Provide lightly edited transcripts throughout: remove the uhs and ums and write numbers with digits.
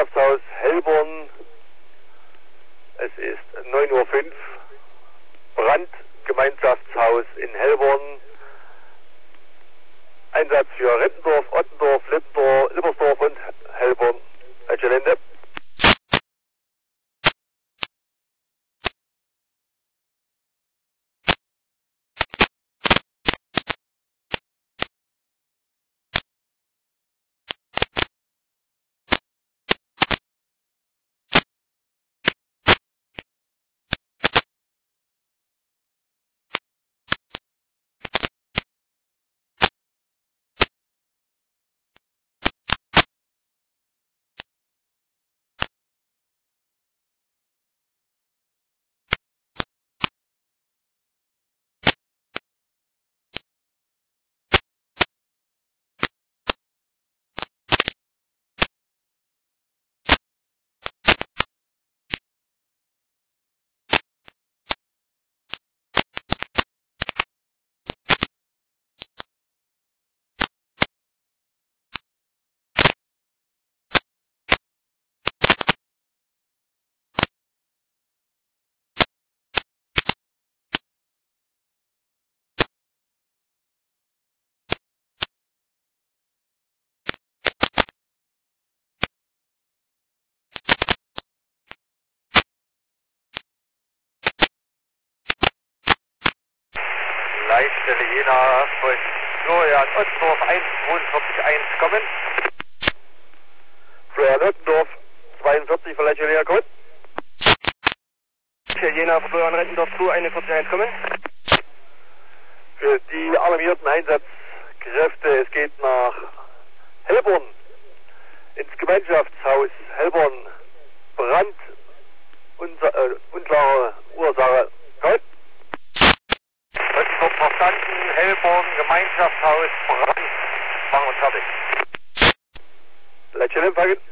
Gemeinschaftshaus Hellborn. Es ist 9:05 Uhr. Brand, Gemeinschaftshaus in Hellborn. Einsatz für Rittendorf, Ottendorf, Lippersdorf und Hellborn. Gelände. Leitstelle Jena von Florian Ottendorf 14241 kommen. Florian Ottendorf 42 von Leitstelle Jena kommen. Jena von Florian Ottendorf 24141 kommen. Für die alarmierten Einsatzkräfte, es geht nach Hellborn, ins Gemeinschaftshaus Hellborn. Brand, unklare Ursache. Gut. Ottendorf verstanden, Hellborn, Gemeinschaftshaus, Brand. Machen wir fertig. Leitstelle empfangen.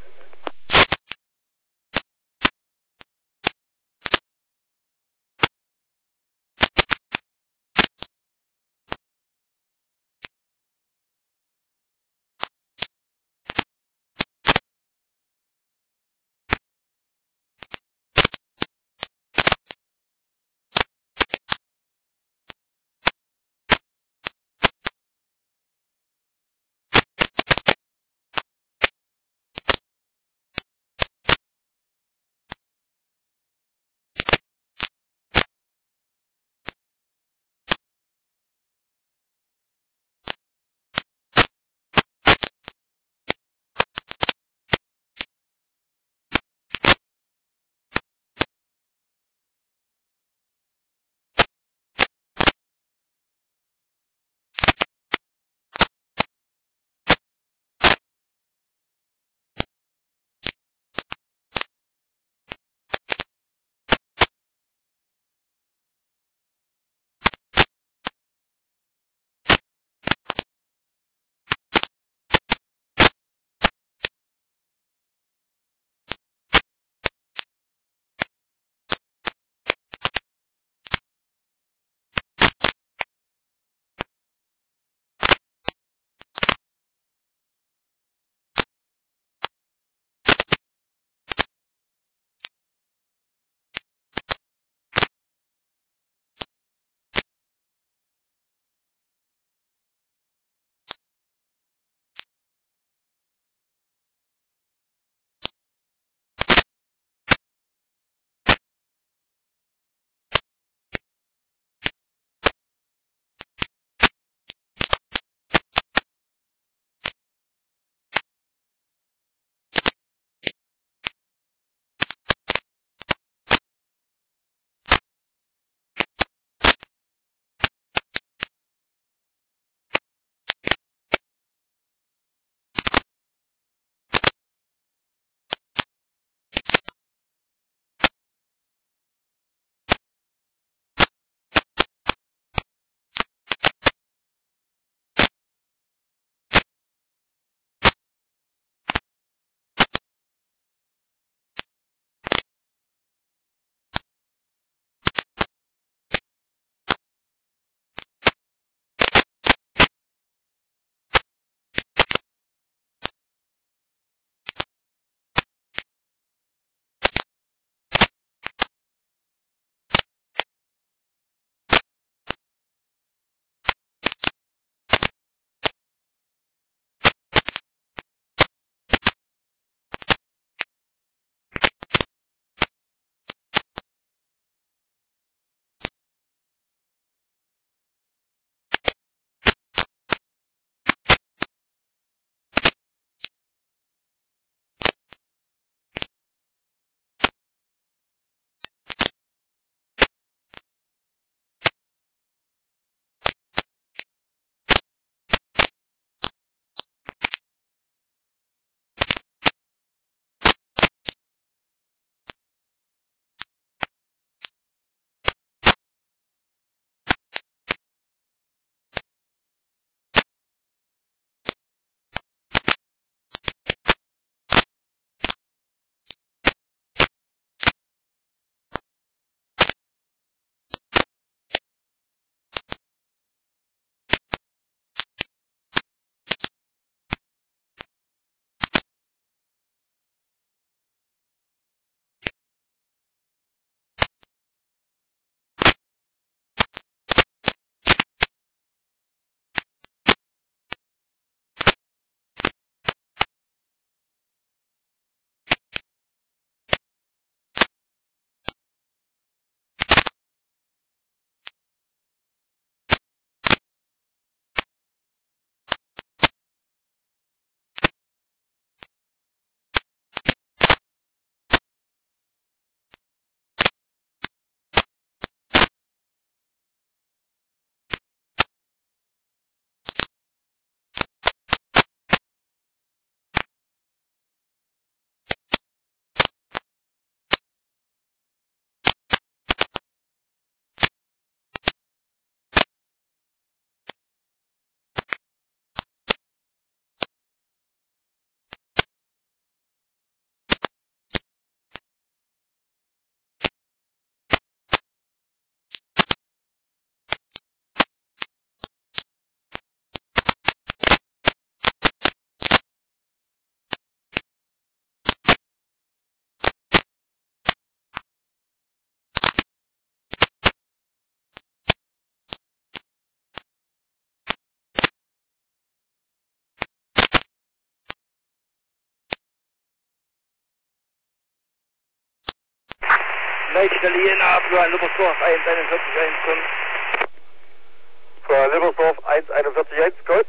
Leitstelle Jena, Florian Lippersdorf 141 kommen. Florian Lippersdorf 141 Code.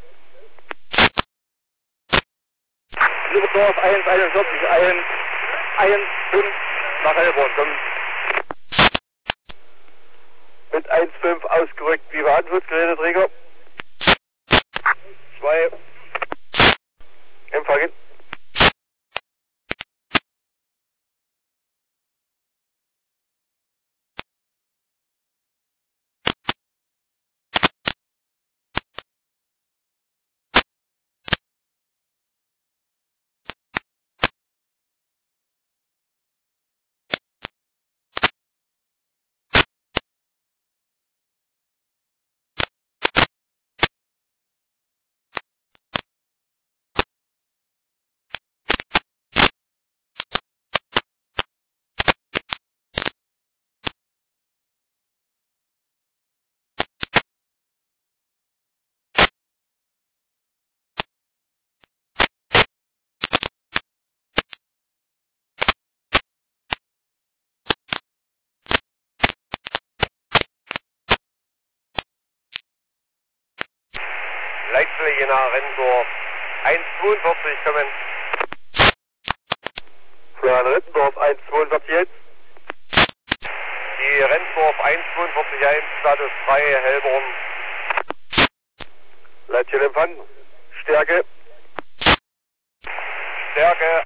Lippersdorf 141 115 nach Heilbronn kommen. Mit 1,5 ausgerückt, wie war Antwortgeräteträger? 2. Empfangen. Leitstelle Jena, Rennendorf 142 kommen. Florian Rennendorf 142 jetzt. Die Rennendorf 142 Status 3, Heilbronn. Leitstelle empfangen. Stärke. Stärke